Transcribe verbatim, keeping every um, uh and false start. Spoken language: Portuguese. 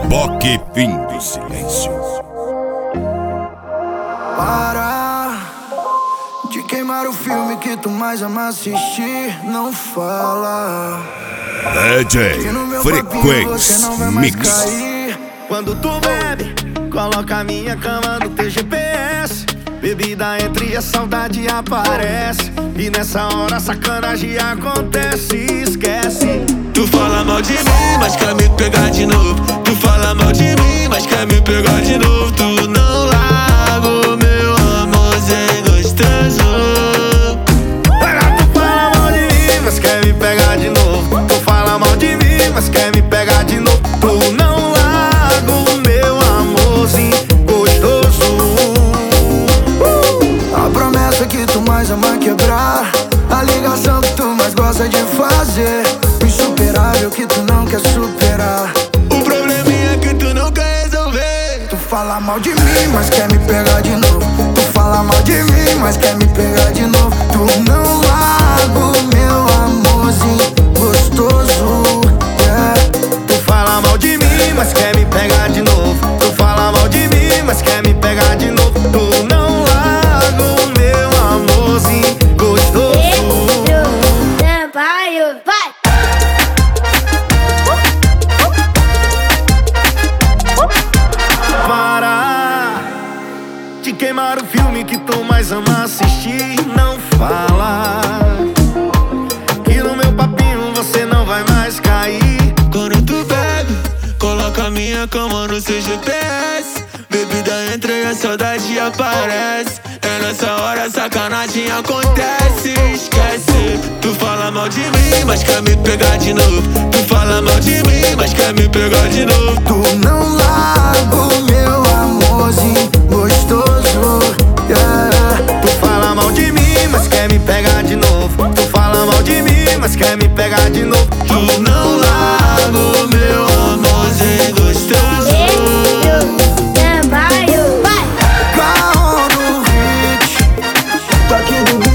Boque Fim do Silêncio. Para de queimar o filme que tu mais ama assistir. Não fala D J Frequency Mix. Quando tu bebe, coloca a minha cama no teu G P S. Bebida entra e a saudade aparece. E nessa hora a sacanagem acontece. Esquece. Tu fala mal de mim, mas quer me pegar de novo. Tu fala mal de mim, mas quer me pegar de novo. Tu não larga o meu amorzinho gostoso. Tu fala mal de mim, mas quer me pegar de novo. Tu fala mal de mim, mas quer me pegar de novo. Tu não larga o meu amorzinho gostoso. A promessa que tu mais ama quebrar, a ligação que tu mais gosta de fazer, o insuperável que tu não quer superar, o probleminha que tu não quer resolver. Tu fala mal de mim, mas quer me pegar de novo. Tu fala mal de mim, mas quer me pegar de novo. Tu não larga o meu amorzinho gostoso, yeah. Tu fala mal de mim, mas quer me pegar de novo. Tu fala mal de mim, mas quer me pegar de novo. Tu não larga o meu amorzinho gostoso. Vai! Para de queimar o filme que tu mais ama assistir. Não fala que no meu papinho você não vai mais cair. Quando tu bebe, coloca a minha cama no seu G P S. Bebida entra e a saudade aparece. É nessa hora a sacanagem acontece. Esquece. Tu fala mal de mim, mas quer me pegar de novo. Tu fala mal de mim, mas quer me pegar de novo. Tu não larga o meu amorzinho gostoso, yeah. Tu fala mal de mim, mas quer me pegar de novo. Tu fala mal de mim, mas quer me pegar de novo. Tu não larga o meu amorzinho gostoso. Carro no hit, tá aqui do